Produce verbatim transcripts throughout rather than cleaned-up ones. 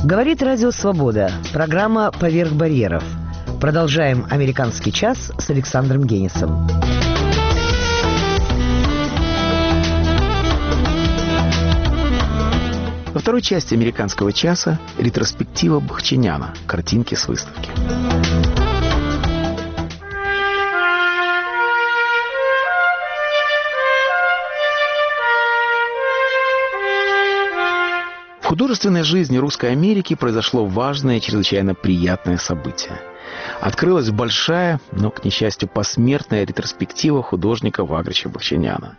Говорит Радио Свобода. Программа «Поверх барьеров». Продолжаем «Американский час» с Александром Генисом. Во второй части «Американского часа» ретроспектива Бахчиняна, картинки с выставки. В художественной жизни Русской Америки произошло важное и чрезвычайно приятное событие. Открылась большая, но, к несчастью, посмертная ретроспектива художника Вагрича Бахчиняна.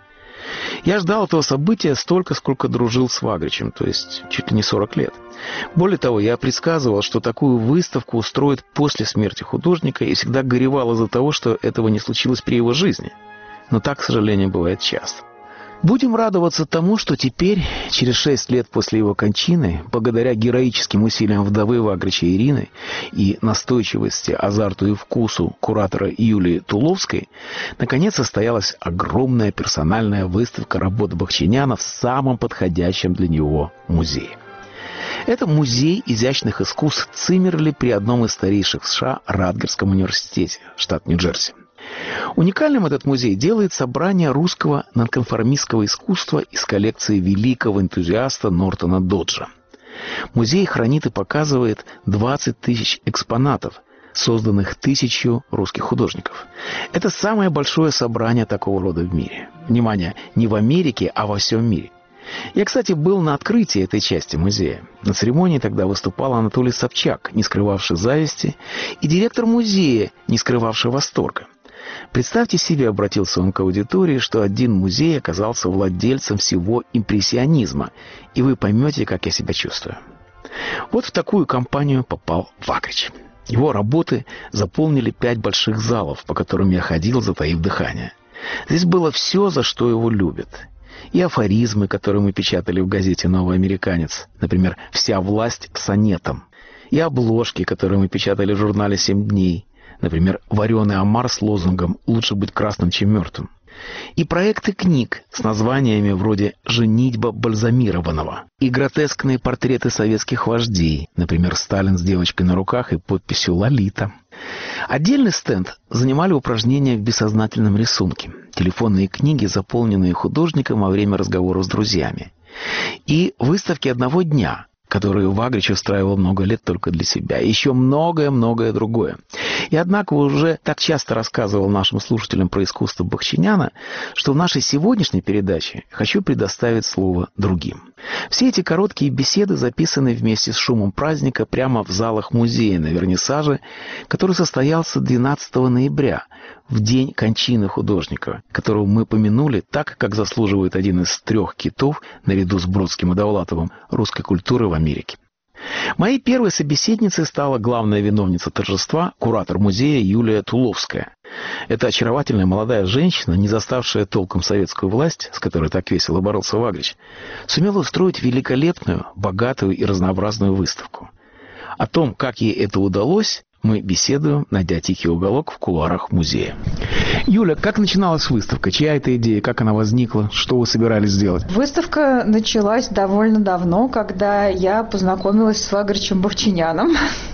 Я ждал этого события столько, сколько дружил с Вагричем, то есть чуть ли не сорок лет. Более того, я предсказывал, что такую выставку устроят после смерти художника, и всегда горевал из-за того, что этого не случилось при его жизни. Но так, к сожалению, бывает часто. Будем радоваться тому, что теперь, через шесть лет после его кончины, благодаря героическим усилиям вдовы Вагрича Ирины и настойчивости, азарту и вкусу куратора Юлии Туловской, наконец состоялась огромная персональная выставка работ Бахчиняна в самом подходящем для него музее. Это музей изящных искусств Циммерли при одном из старейших в США Радгерском университете, штат Нью-Джерси. Уникальным этот музей делает собрание русского нонконформистского искусства из коллекции великого энтузиаста Нортона Доджа. Музей хранит и показывает двадцать тысяч экспонатов, созданных тысячью русских художников. Это самое большое собрание такого рода в мире. Внимание, не в Америке, а во всем мире. Я, кстати, был на открытии этой части музея. На церемонии тогда выступал Анатолий Собчак, не скрывавший зависти, и директор музея, не скрывавший восторга. Представьте себе, обратился он к аудитории, что один музей оказался владельцем всего импрессионизма, и вы поймете, как я себя чувствую. Вот в такую компанию попал Вагрич. Его работы заполнили пять больших залов, по которым я ходил, затаив дыхание. Здесь было все, за что его любят. И афоризмы, которые мы печатали в газете «Новый американец», например, «Вся власть сонетом», и обложки, которые мы печатали в журнале «Семь дней», например, «Вареный омар» с лозунгом «Лучше быть красным, чем мертвым». И проекты книг с названиями вроде «Женитьба бальзамированного», и гротескные портреты советских вождей, например, Сталин с девочкой на руках и подписью «Лолита». Отдельный стенд занимали упражнения в бессознательном рисунке, телефонные книги, заполненные художником во время разговора с друзьями, и выставки одного дня, которую Вагрич устраивал много лет только для себя, и еще многое-многое другое. И однако уже так часто рассказывал нашим слушателям про искусство Бахчиняна, что в нашей сегодняшней передаче хочу предоставить слово другим. Все эти короткие беседы записаны вместе с шумом праздника прямо в залах музея на вернисаже, который состоялся двенадцатого ноября, в день кончины художника, которого мы помянули так, как заслуживает один из трех китов, наряду с Бродским и Довлатовым, русской культуры в Америке. Моей первой собеседницей стала главная виновница торжества, куратор музея Юлия Туловская. Эта очаровательная молодая женщина, не заставшая толком советскую власть, с которой так весело боролся Вагрич, сумела устроить великолепную, богатую и разнообразную выставку. О том, как ей это удалось, мы беседуем, найдя тихий уголок в кулуарах музея. Юля, как начиналась выставка? Чья это идея? Как она возникла? Что вы собирались сделать? Выставка началась довольно давно, когда я познакомилась с Вагричем Бахчиняном.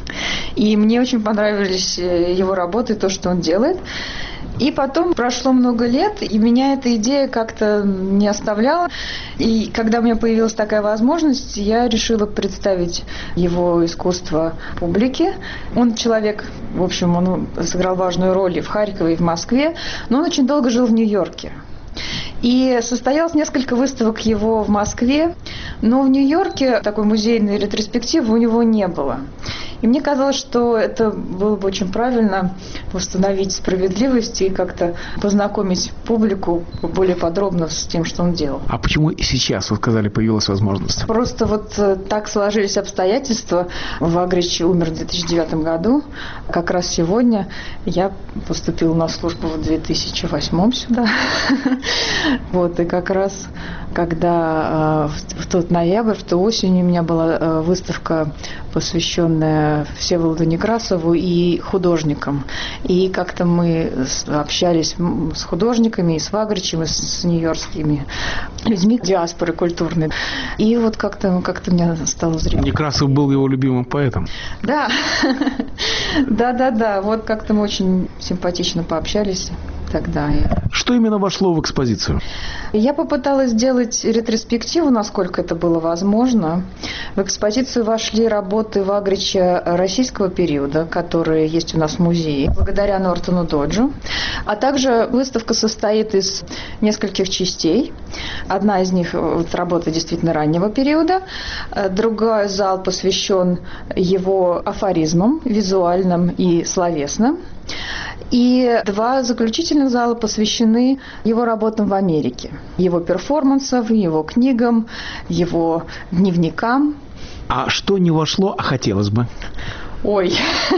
И мне очень понравились его работы, то, что он делает. И потом прошло много лет, и меня эта идея как-то не оставляла. И когда у меня появилась такая возможность, я решила представить его искусство публике. Он человек, в общем, он сыграл важную роль и в Харькове, и в Москве, но он очень долго жил в Нью-Йорке. И состоялось несколько выставок его в Москве, но в Нью-Йорке такой музейной ретроспективы у него не было. И мне казалось, что это было бы очень правильно восстановить справедливость и как-то познакомить публику более подробно с тем, что он делал. А почему сейчас, вы сказали, появилась возможность? Просто вот так сложились обстоятельства. Вагрич умер в две тысячи девятом году. Как раз сегодня я поступила на службу в две тысячи восьмом сюда. Вот, и как раз, когда в тот ноябрь, в ту осень у меня была выставка, посвященная именно Всеволоду Некрасову и художникам. И как-то мы общались с художниками, и с Вагричем, и с нью-йоркскими людьми диаспоры культурной. И вот как-то, как-то мне стало зримо. Некрасов был его любимым поэтом. Да, да-да-да. Вот как-то мы очень симпатично пообщались тогда. Что именно вошло в экспозицию? Я попыталась сделать ретроспективу, насколько это было возможно. В экспозицию вошли работы Вагрича российского периода, которые есть у нас в музее, благодаря Нортону Доджу. А также выставка состоит из нескольких частей. Одна из них вот, работа действительно раннего периода. Другой зал посвящен его афоризмам, визуальным и словесным. И два заключительных зала посвящены его работам в Америке, его перформансам, его книгам, его дневникам. А что не вошло, а хотелось бы? Ой,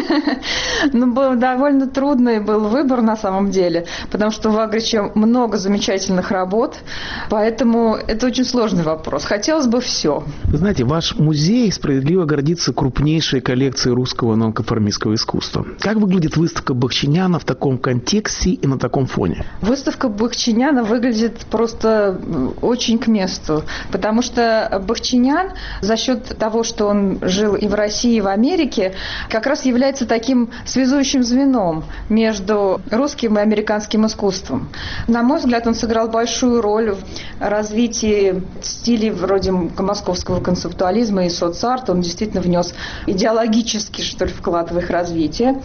ну, был довольно трудный был выбор на самом деле, потому что у Вагрича много замечательных работ, поэтому это очень сложный вопрос. Хотелось бы все. Вы знаете, ваш музей справедливо гордится крупнейшей коллекцией русского нонконформистского искусства. Как выглядит выставка Бахчиняна в таком контексте и на таком фоне? Выставка Бахчиняна выглядит просто очень к месту, потому что Бахчинян за счет того, что он жил и в России, и в Америке, как раз является таким связующим звеном между русским и американским искусством. На мой взгляд, он сыграл большую роль в развитии стилей вроде московского концептуализма и соцарта. Он действительно внес идеологический, что ли, вклад в их развитие.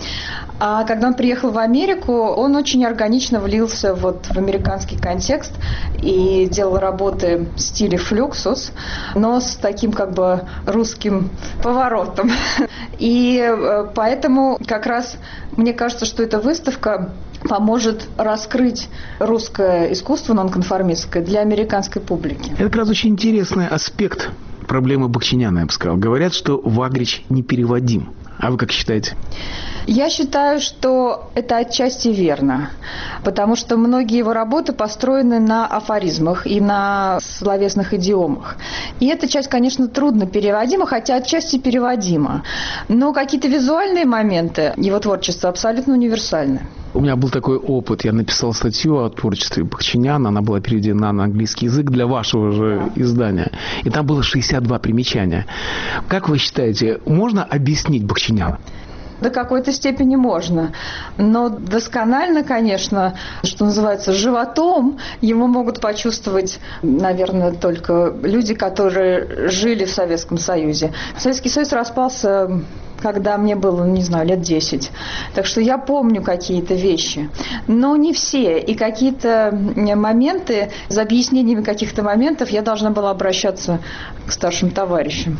А когда он приехал в Америку, он очень органично влился вот в американский контекст и делал работы в стиле флюксус, но с таким как бы русским поворотом. И поэтому как раз мне кажется, что эта выставка поможет раскрыть русское искусство нонконформистское для американской публики. Это как раз очень интересный аспект проблемы Бахчиняна, я бы сказал. Говорят, что Вагрич непереводим. А вы как считаете? Я считаю, что это отчасти верно, потому что многие его работы построены на афоризмах и на словесных идиомах. И эта часть, конечно, трудно переводима, хотя отчасти переводима. Но какие-то визуальные моменты его творчества абсолютно универсальны. У меня был такой опыт. Я написал статью о творчестве Бахчиняна. Она была переведена на английский язык для вашего же издания. И там было шестьдесят два примечания. Как вы считаете, можно объяснить Бахчиняна? До какой-то степени можно. Но досконально, конечно, что называется, животом его могут почувствовать, наверное, только люди, которые жили в Советском Союзе. Советский Союз распался, когда мне было, не знаю, лет десять. Так что я помню какие-то вещи. Но не все. И какие-то моменты, за объяснениями каких-то моментов я должна была обращаться к старшим товарищам.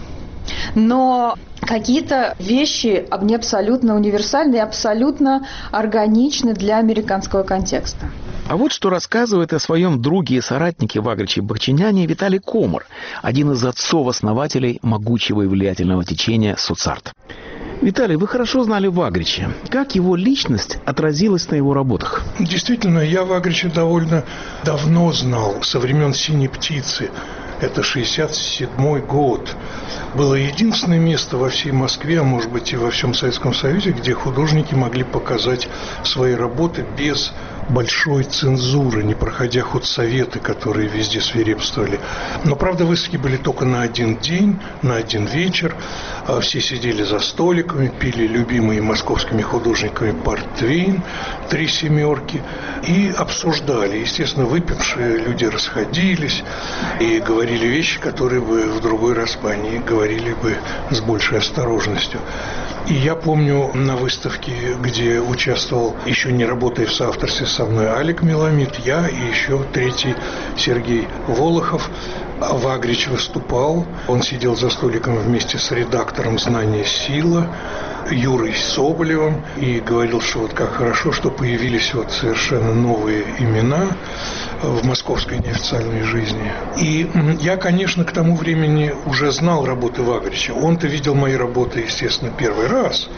Но какие-то вещи, они абсолютно универсальны и абсолютно органичны для американского контекста. А вот что рассказывает о своем друге и соратнике Вагриче Бахчиняне Виталий Комар, один из отцов-основателей могучего и влиятельного течения соцарт. Виталий, вы хорошо знали Вагрича. Как его личность отразилась на его работах? Действительно, я Вагрича довольно давно знал, со времен «Синей птицы». Это шестьдесят седьмой год. Было единственное место во всей Москве, а может быть и во всем Советском Союзе, где художники могли показать свои работы без большой цензуры, не проходя худсоветы, которые везде свирепствовали. Но, правда, выставки были только на один день, на один вечер. Все сидели за столиками, пили любимые московскими художниками портвейн, три семерки, и обсуждали. Естественно, выпившие люди расходились и говорили вещи, которые бы в другой раз бы они говорили бы с большей осторожностью. И я помню на выставке, где участвовал, еще не работая в соавторстве со мной, Алик Меламид, я и еще третий Сергей Волохов. Вагрич выступал, он сидел за столиком вместе с редактором «Знание сила» Юрой Соболевым и говорил, что вот как хорошо, что появились вот совершенно новые имена в московской неофициальной жизни. И я, конечно, к тому времени уже знал работы Вагрича. Он-то видел мои работы, естественно, первый раз.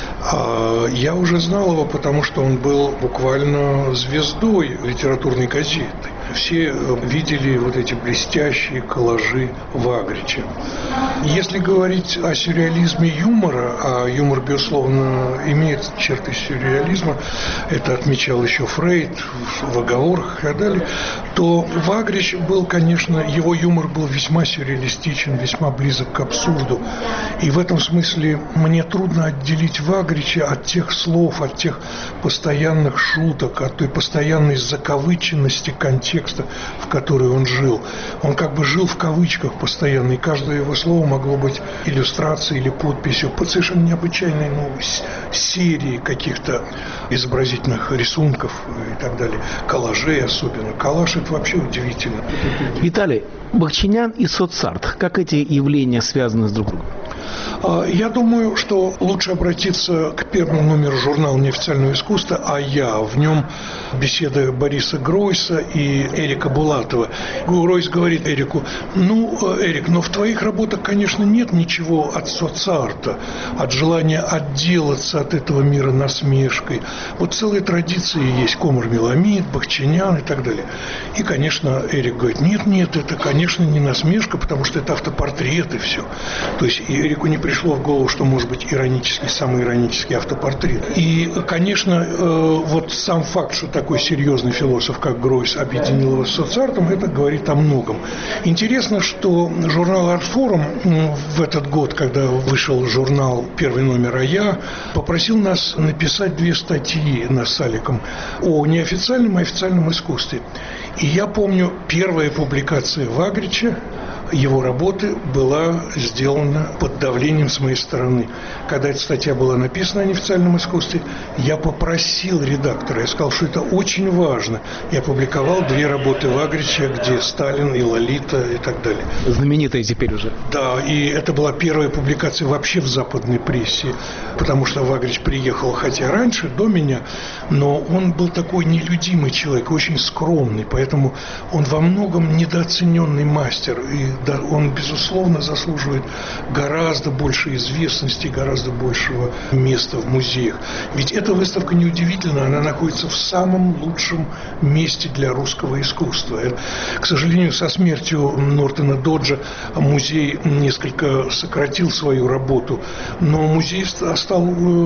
А я уже знал его, потому что он был буквально звездой литературной газеты. все видели вот эти блестящие коллажи Вагрича. Если говорить о сюрреализме юмора, а юмор, безусловно, имеет черты сюрреализма, это отмечал еще Фрейд в «Оговорках» и так далее, то Вагрич был, конечно, его юмор был весьма сюрреалистичен, весьма близок к абсурду. И в этом смысле мне трудно отделить Вагрича от тех слов, от тех постоянных шуток, от той постоянной закавыченности контекста, в который он жил. Он как бы жил в кавычках постоянно, и каждое его слово могло быть иллюстрацией или подписью под совершенно необычайной ну, серии каких-то изобразительных рисунков и так далее. Коллажей особенно. Коллаж – это вообще удивительно. Виталий, Бахчинян и соцарт, как эти явления связаны с друг другом? Я думаю, что лучше обратиться к первому номеру журнала «Неофициального искусства», а я. В нем беседа Бориса Гройса и Эрика Булатова. Гройс говорит Эрику: ну, Эрик, но в твоих работах, конечно, нет ничего от соцарта, от желания отделаться от этого мира насмешкой. Вот целые традиции есть: Комар Меламид, Бахчинян и так далее. И, конечно, Эрик говорит: нет, нет, это, конечно, не насмешка, потому что это автопортрет и все. То есть и Эрику не пришло в голову, что может быть иронический, самый иронический автопортрет. И, конечно, вот сам факт, что такой серьезный философ, как Гройс, объединил его с соцартом, это говорит о многом. Интересно, что журнал «Артфорум» в этот год, когда вышел журнал «Первый номер», а я попросил нас написать две статьи нас с Аликом о неофициальном и официальном искусстве. И я помню, первая публикация Вагрича, его работы, была сделана под давлением с моей стороны. Когда эта статья была написана о неофициальном искусстве, я попросил редактора, я сказал, что это очень важно. Я публиковал две работы Вагрича, где Сталин и Лолита и так далее. Знаменитые теперь уже. Да, и это была первая публикация вообще в западной прессе, потому что Вагрич приехал, хотя раньше, до меня, но он был такой нелюдимый человек, очень скромный, поэтому он во многом недооцененный мастер, и да, он, безусловно, заслуживает гораздо большей известности, гораздо большего места в музеях. Ведь эта выставка неудивительна, она находится в самом лучшем месте для русского искусства. К сожалению, со смертью Нортона Доджа музей несколько сократил свою работу, но музей стал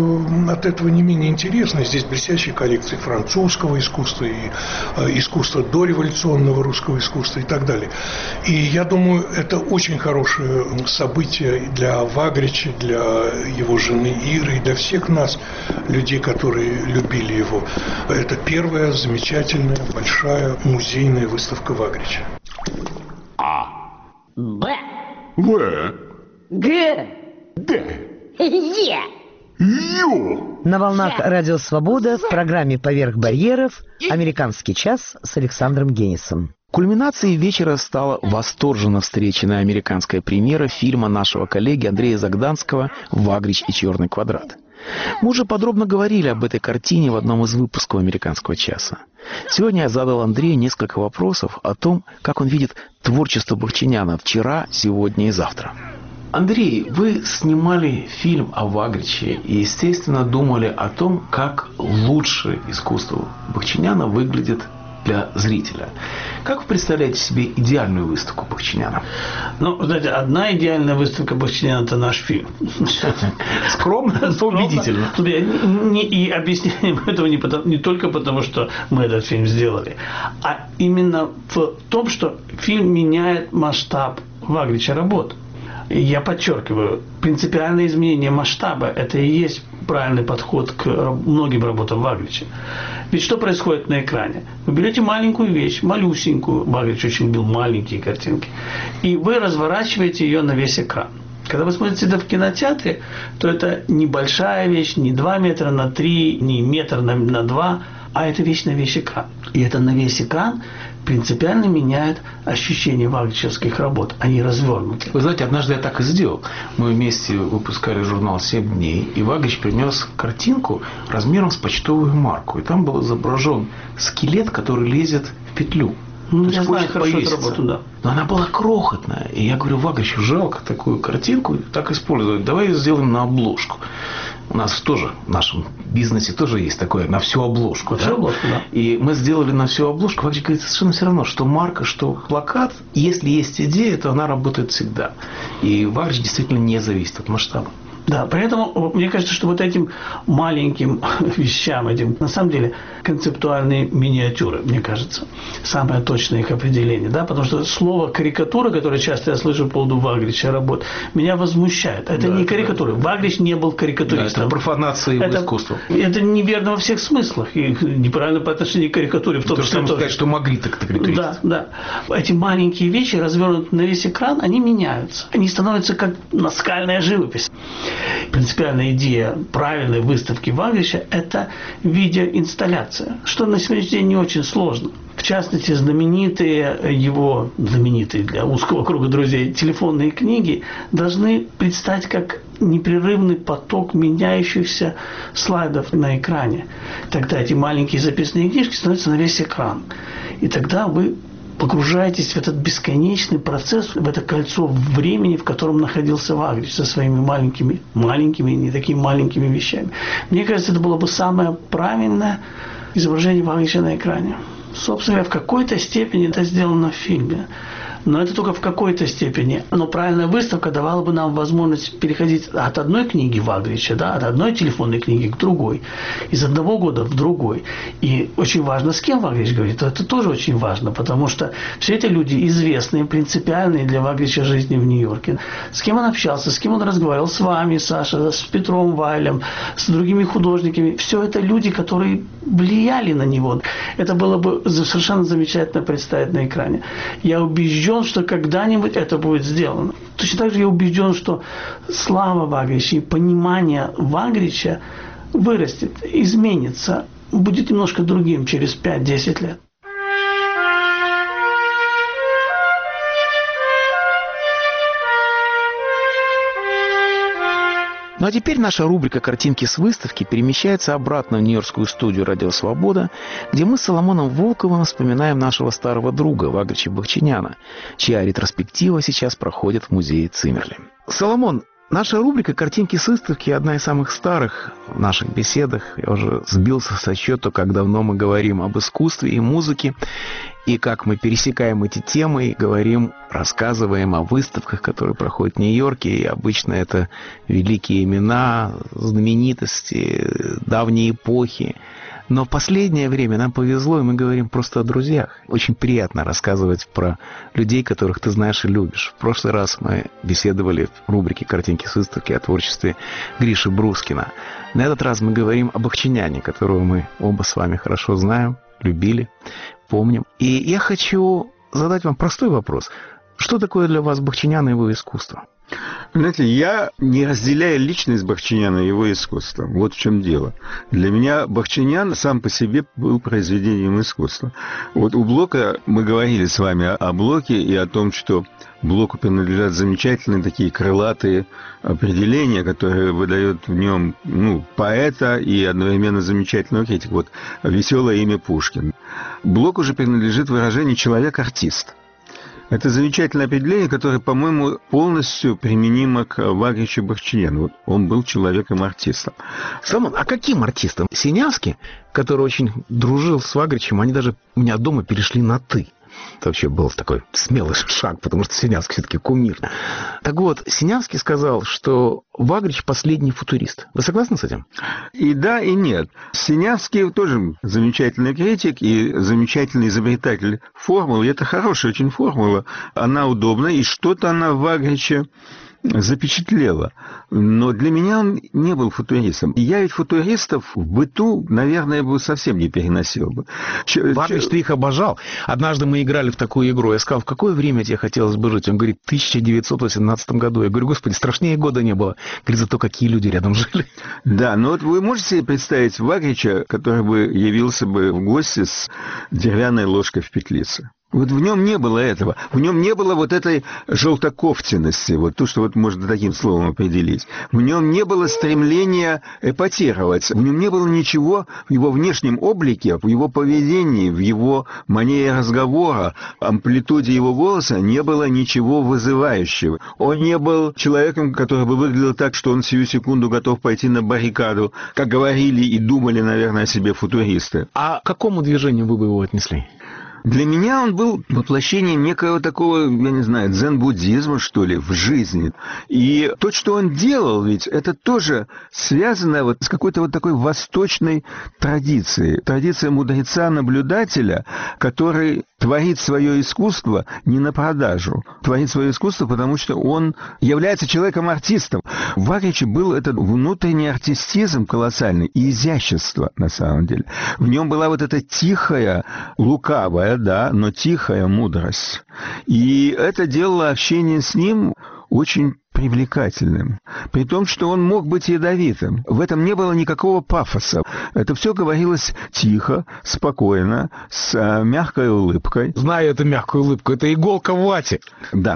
от этого не менее интересный. Здесь блестящие коллекции французского искусства и искусства дореволюционного русского искусства и так далее. И я думаю, это очень хорошее событие для Вагрича, для его жены Иры и для всех нас, людей, которые любили его. Это первая замечательная, большая музейная выставка Вагрича. А. Б. В. Г. Д. Е. Ё. На волнах «Радио Свобода» в программе «Поверх барьеров» «Американский час» с Александром Генисом. Кульминацией вечера стала восторженно встреченная американская премьера фильма нашего коллеги Андрея Загданского «Вагрич и черный квадрат». Мы уже подробно говорили об этой картине в одном из выпусков «Американского часа». Сегодня я задал Андрею несколько вопросов о том, как он видит творчество Бахчиняна вчера, сегодня и завтра. Андрей, вы снимали фильм о Вагриче и, естественно, думали о том, как лучше искусство Бахчиняна выглядит для зрителя. Как вы представляете себе идеальную выставку Бахчиняна? Ну, знаете, одна идеальная выставка Бахчиняна – это наш фильм. Скромно, но убедительно. И объясняем этого не, потому, не только потому, что мы этот фильм сделали, а именно в том, что фильм меняет масштаб Вагрича работ. Я подчеркиваю, принципиальное изменение масштаба – это и есть правильный подход к многим работам Вагрича. Ведь что происходит на экране? Вы берете маленькую вещь, малюсенькую, Вагрич очень любил маленькие картинки, и вы разворачиваете ее на весь экран. Когда вы смотрите это в кинотеатре, то это небольшая вещь, не два метра на три, не метр на, на два, а это вещь на весь экран. И это на весь экран принципиально меняет ощущение вагричевских работ. Они развернуты. Вы знаете, однажды я так и сделал. Мы вместе выпускали журнал «Семь дней», и Вагрич принес картинку размером с почтовую марку. И там был изображен скелет, который лезет в петлю. Ну, я знаю хорошо эту работу, да. Но она была крохотная. И я говорю: Вагричу жалко такую картинку так использовать. Давай ее сделаем на обложку. У нас тоже в нашем бизнесе тоже есть такое на всю обложку. На всю да? обложку, да. И мы сделали на всю обложку. Вагрич говорит, совершенно все равно, что марка, что плакат. Если есть идея, то она работает всегда. И Вагрич действительно не зависит от масштаба. Да, поэтому мне кажется, что вот этим маленьким вещам, этим, на самом деле, концептуальные миниатюры, мне кажется, самое точное их определение, да, потому что слово карикатура, которое часто я слышу по поводу Вагрича работ, меня возмущает. Это да, не карикатура. Да. Вагрич не был карикатуристом. Да, это профанация его это, искусства. Это неверно во всех смыслах и неправильно по отношению к карикатуре. В том то, что сказать, что могли так карикатуристы. Да, да. Эти маленькие вещи, развернутые на весь экран, они меняются. Они становятся как наскальная живопись. Принципиальная идея правильной выставки Вагрича – это видеоинсталляция, что на сегодняшний день не очень сложно. В частности, знаменитые его, знаменитые для узкого круга друзей, телефонные книги должны предстать как непрерывный поток меняющихся слайдов на экране. Тогда эти маленькие записные книжки становятся на весь экран. И тогда вы погружаетесь в этот бесконечный процесс, в это кольцо времени, в котором находился Вагрич со своими маленькими, маленькими, не такими маленькими вещами. Мне кажется, это было бы самое правильное изображение Вагрича на экране. Собственно говоря, в какой-то степени это сделано в фильме. Но это только в какой-то степени. Но правильная выставка давала бы нам возможность переходить от одной книги Вагрича, да, от одной телефонной книги к другой, из одного года в другой. И очень важно, с кем Вагрич говорит. Это тоже очень важно, потому что все эти люди известные, принципиальные для Вагрича жизни в Нью-Йорке. С кем он общался, с кем он разговаривал, с вами, Саша, с Петром Вайлем, с другими художниками. Все это люди, которые влияли на него. Это было бы совершенно замечательно представить на экране. Я убежден, что когда-нибудь это будет сделано. Точно так же я убежден, что слава Вагрича и понимание Вагрича вырастет, изменится, будет немножко другим через пять-десять лет. Ну а теперь наша рубрика «Картинки с выставки» перемещается обратно в Нью-Йоркскую студию «Радио Свобода», где мы с Соломоном Волковым вспоминаем нашего старого друга Вагрича Бахчиняна, чья ретроспектива сейчас проходит в музее Циммерли. Соломон, наша рубрика «Картинки с выставки» одна из самых старых в наших беседах. Я уже сбился со счета, как давно мы говорим об искусстве и музыке, и как мы пересекаем эти темы и говорим, рассказываем о выставках, которые проходят в Нью-Йорке. И обычно это великие имена, знаменитости, давние эпохи. Но в последнее время нам повезло, и мы говорим просто о друзьях. Очень приятно рассказывать про людей, которых ты знаешь и любишь. В прошлый раз мы беседовали в рубрике «Картинки с выставки» о творчестве Гриши Брускина. На этот раз мы говорим об Бахчиняне, которого мы оба с вами хорошо знаем, любили, помним. И я хочу задать вам простой вопрос. Что такое для вас Бахчинян и его искусство? Знаете, я не разделяю личность Бахчиняна и его искусство. Вот в чем дело. Для меня Бахчинян сам по себе был произведением искусства. Вот у Блока мы говорили с вами о Блоке и о том, что Блоку принадлежат замечательные такие крылатые определения, которые выдают в нем, ну, поэта и одновременно замечательного критика. Вот «Веселое имя Пушкин». Блоку же принадлежит выражение «человек-артист». Это замечательное определение, которое, по-моему, полностью применимо к Вагричу Бахчиняну. Вот он был человеком-артистом. Соломон, а каким артистом? Синявский, который очень дружил с Вагричем, они даже у меня дома перешли на «ты». Это вообще был такой смелый шаг, потому что Синявский все-таки кумир. Так вот, Синявский сказал, что Вагрич последний футурист. Вы согласны с этим? И да, и нет. Синявский тоже замечательный критик и замечательный изобретатель формул. И это хорошая очень формула. Она удобна, и что-то она в Вагриче запечатлела. Но для меня он не был футуристом. Я ведь футуристов в быту, наверное, бы совсем не переносил бы. Вагрич, ты их обожал. Однажды мы играли в такую игру. Я сказал, в какое время тебе хотелось бы жить? Он говорит, в тысяча девятьсот восемнадцатом году. Я говорю, господи, страшнее года не было. Говорит, зато какие люди рядом жили. Да, но вот вы можете себе представить Вагрича, который бы явился бы в гости с деревянной ложкой в петлице? Вот в нем не было этого. В нем не было вот этой желтоковтенности, вот то, что вот можно таким словом определить. В нем не было стремления эпатировать. В нем не было ничего в его внешнем облике, в его поведении, в его манере разговора, амплитуде его голоса не было ничего вызывающего. Он не был человеком, который бы выглядел так, что он сию секунду готов пойти на баррикаду, как говорили и думали, наверное, о себе футуристы. А к какому движению вы бы его отнесли? Для меня он был воплощением некого такого, я не знаю, дзен-буддизма, что ли, в жизни. И то, что он делал, ведь это тоже связано вот с какой-то вот такой восточной традицией. Традиция мудреца-наблюдателя, который творит свое искусство не на продажу. Творит свое искусство, потому что он является человеком-артистом. В Вагриче был этот внутренний артистизм колоссальный и изящество, на самом деле. В нем была вот эта тихая, лукавая, да, но тихая мудрость. И это делало общение с ним очень привлекательным. При том, что он мог быть ядовитым. В этом не было никакого пафоса. Это все говорилось тихо, спокойно, с а, мягкой улыбкой. Знаю эту мягкую улыбку. Это иголка в вате. Да.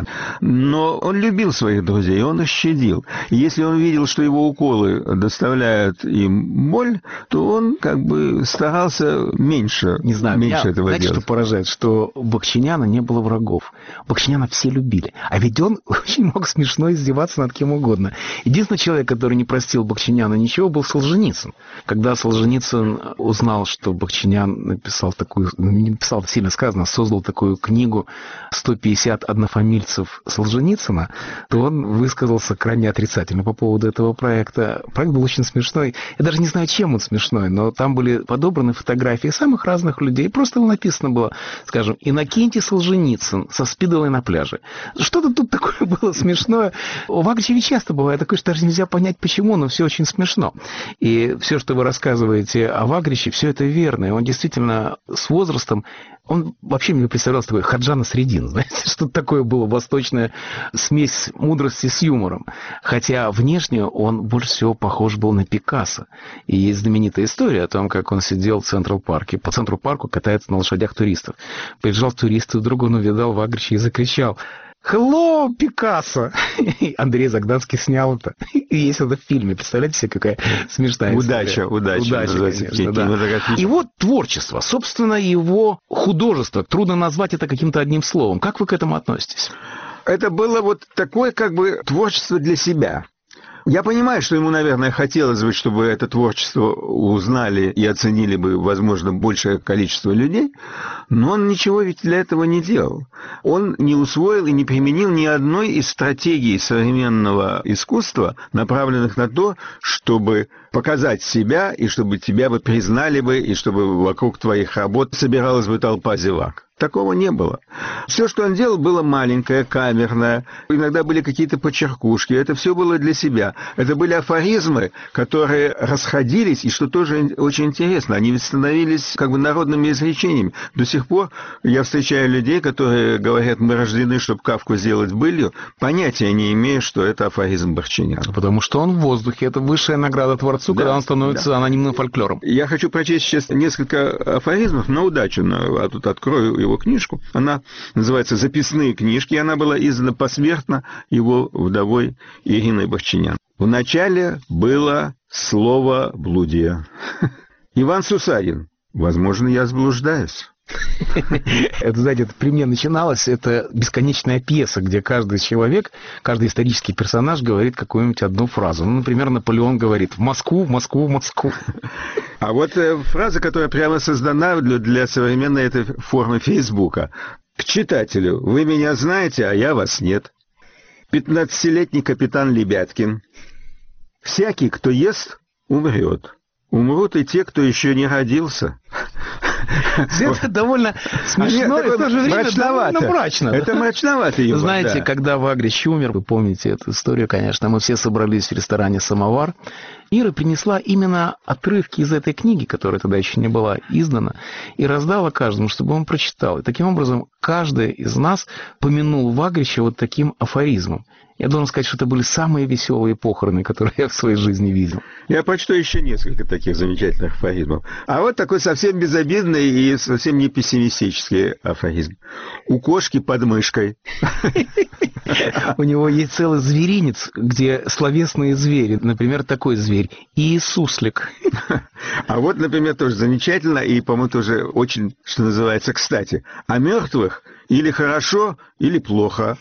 Но он любил своих друзей, он их щадил. И если он видел, что его уколы доставляют им боль, то он как бы старался меньше, не знаю, меньше меня, этого знаете, делать. что поражает? Что у Бахчиняна не было врагов. Бахчиняна все любили. А ведь он очень мог смешно издеваться над кем угодно. Единственный человек, который не простил Бахчиняна ничего, был Солженицын. Когда Солженицын узнал, что Бахчинян написал такую, не написал, сильно сказано, создал такую книгу «сто пятьдесят однофамильцев Солженицына», то он высказался крайне отрицательно по поводу этого проекта. Проект был очень смешной. Я даже не знаю, чем он смешной, но там были подобраны фотографии самых разных людей. Просто написано было, скажем, Иннокентий Солженицын со спидолой на пляже. Что-то тут такое было смешное. У Вагрича ведь часто бывает такое, что даже нельзя понять, почему, но все очень смешно. И все, что вы рассказываете о Вагриче, все это верно. И он действительно с возрастом, он вообще мне представлялся такой Хаджана Средин, знаете, что-то такое было, восточная смесь мудрости с юмором. Хотя внешне он больше всего похож был на Пикассо. И есть знаменитая история о том, как он сидел в Централ-парке, по Центру-парку катается на лошадях туристов. Приезжал турист, и вдруг он увидал Вагрича и закричал: «Hello, Пикассо!» Андрей Загданский снял это. И есть это в фильме. Представляете себе, какая смешная удача, история. Удача, удача. Конечно, да. И вот творчество, собственно, его художество. Трудно назвать это каким-то одним словом. Как вы к этому относитесь? Это было вот такое как бы творчество для себя. Я понимаю, что ему, наверное, хотелось бы, чтобы это творчество узнали и оценили бы, возможно, большее количество людей, но он ничего ведь для этого не делал. Он не усвоил и не применил ни одной из стратегий современного искусства, направленных на то, чтобы показать себя, и чтобы тебя бы признали бы, и чтобы вокруг твоих работ собиралась бы толпа зевак. Такого не было. Все, что он делал, было маленькое, камерное. Иногда были какие-то почеркушки. Это все было для себя. Это были афоризмы, которые расходились, и что тоже очень интересно, они ведь становились как бы народными изречениями. До сих пор я встречаю людей, которые говорят: мы рождены, чтобы Кафку сделать былью, понятия не имея, что это афоризм Бахчиняна. Потому что он в воздухе. Это высшая награда творцу, да, когда он становится да. анонимным фольклором. Я хочу прочесть сейчас несколько афоризмов на удачу. А тут открою его книжку. Она называется «Записные книжки», и она была издана посмертно его вдовой Ириной Бахчинян. В начале было слово «блудие». Иван Сусанин. Возможно, я заблуждаюсь. Это, знаете, это при мне начиналось, это бесконечная пьеса, где каждый человек, каждый исторический персонаж говорит какую-нибудь одну фразу. Ну, например, Наполеон говорит: «В Москву, в Москву, в Москву». А вот э, фраза, которая прямо создана для, для современной этой формы Фейсбука. К читателю: вы меня знаете, а я вас нет. Пятнадцатилетний капитан Лебяткин. Всякий, кто ест, умрет. Умрут и те, кто еще не родился. Это довольно смешно, и в то же время довольно мрачно. Это мрачновато его. Знаете, когда Вагрич умер, вы помните эту историю, конечно, мы все собрались в ресторане «Самовар». Ира принесла именно отрывки из этой книги, которая тогда еще не была издана, и раздала каждому, чтобы он прочитал. И таким образом каждый из нас помянул Вагрича вот таким афоризмом. Я должен сказать, что это были самые веселые похороны, которые я в своей жизни видел. Я прочту еще несколько таких замечательных афоризмов. А вот такой совсем совсем безобидный и совсем не пессимистический афоризм. У кошки под мышкой. У него есть целый зверинец, где словесные звери. Например, такой зверь – Иисуслик. А вот, например, тоже замечательно и, по-моему, тоже очень, что называется, кстати. О мертвых или хорошо, или плохо.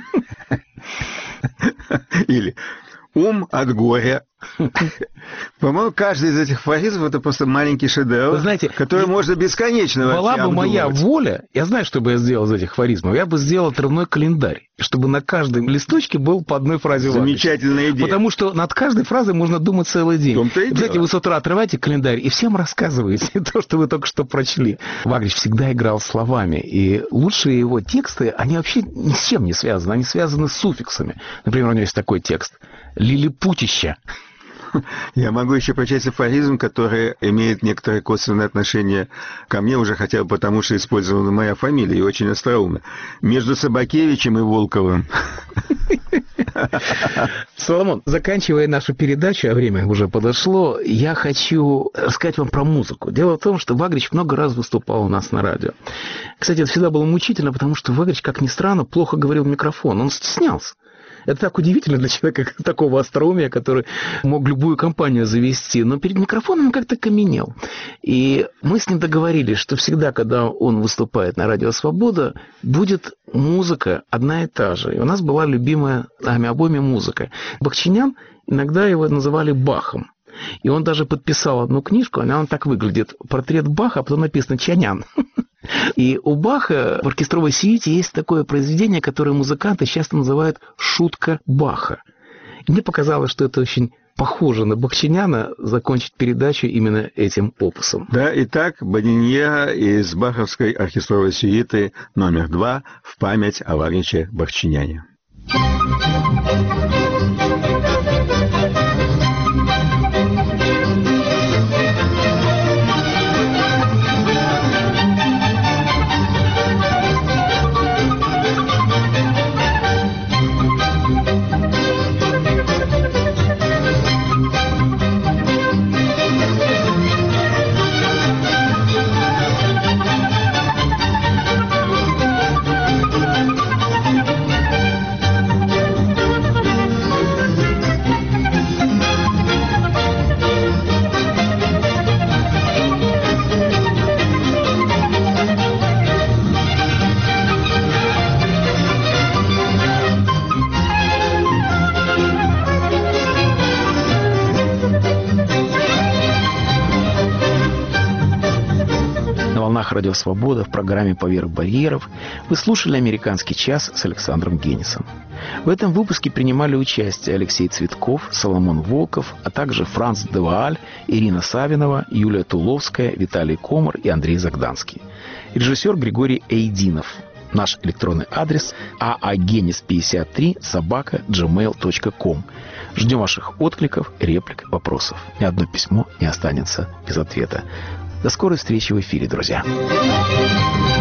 Или ум от горя. По-моему, каждый из этих афоризмов – это просто маленький шедевр, Вы знаете, который можно бесконечно была бы моя обдумывать. воля, я знаю, что бы я сделал из этих афоризмов, я бы сделал отрывной календарь, чтобы на каждом листочке был по одной фразе Вагрича. Замечательная идея. Потому что над каждой фразой можно думать целый день. В-том-то и Знаете, дело. вы с утра отрываете календарь и всем рассказываете то, что вы только что прочли. Вагрич всегда играл словами, и лучшие его тексты, они вообще ни с чем не связаны, они связаны с суффиксами. Например, у него есть такой текст «Лилипутища». Я могу еще прочесть афоризм, который имеет некоторое косвенное отношение ко мне, уже хотя бы потому, что использована моя фамилия, и очень остроумно. Между Собакевичем и Волковым. Соломон, заканчивая нашу передачу, а время уже подошло, я хочу рассказать вам про музыку. Дело в том, что Вагрич много раз выступал у нас на радио. Кстати, это всегда было мучительно, потому что Вагрич, как ни странно, плохо говорил в микрофон. Он стеснялся. Это так удивительно для человека такого остроумия, который мог любую компанию завести. Но перед микрофоном он как-то каменел. И мы с ним договорились, что всегда, когда он выступает на радио «Свобода», будет музыка одна и та же. И у нас была любимая нами обоими музыка. Бахчинян, иногда его называли Бахом. И он даже подписал одну книжку, она так выглядит. Портрет Баха, а потом написано «Чанян». И у Баха в оркестровой сюите есть такое произведение, которое музыканты часто называют «шутка Баха». И мне показалось, что это очень похоже на Бахчиняна закончить передачу именно этим опусом. Да, итак, Бодиньера из баховской оркестровой сюиты номер два в память о Вагриче Бахчиняне. Радио «Свобода» в программе «Поверх барьеров» вы слушали «Американский час» с Александром Генисом. В этом выпуске принимали участие Алексей Цветков, Соломон Волков, а также Франц де Вааль, Ирина Савинова, Юлия Туловская, Виталий Комар и Андрей Загданский. Режиссер Григорий Эйдинов. Наш электронный адрес аагенис пятьдесят три собака джимейл точка ком. Ждем ваших откликов, реплик, вопросов. Ни одно письмо не останется без ответа. До скорой встречи в эфире, друзья.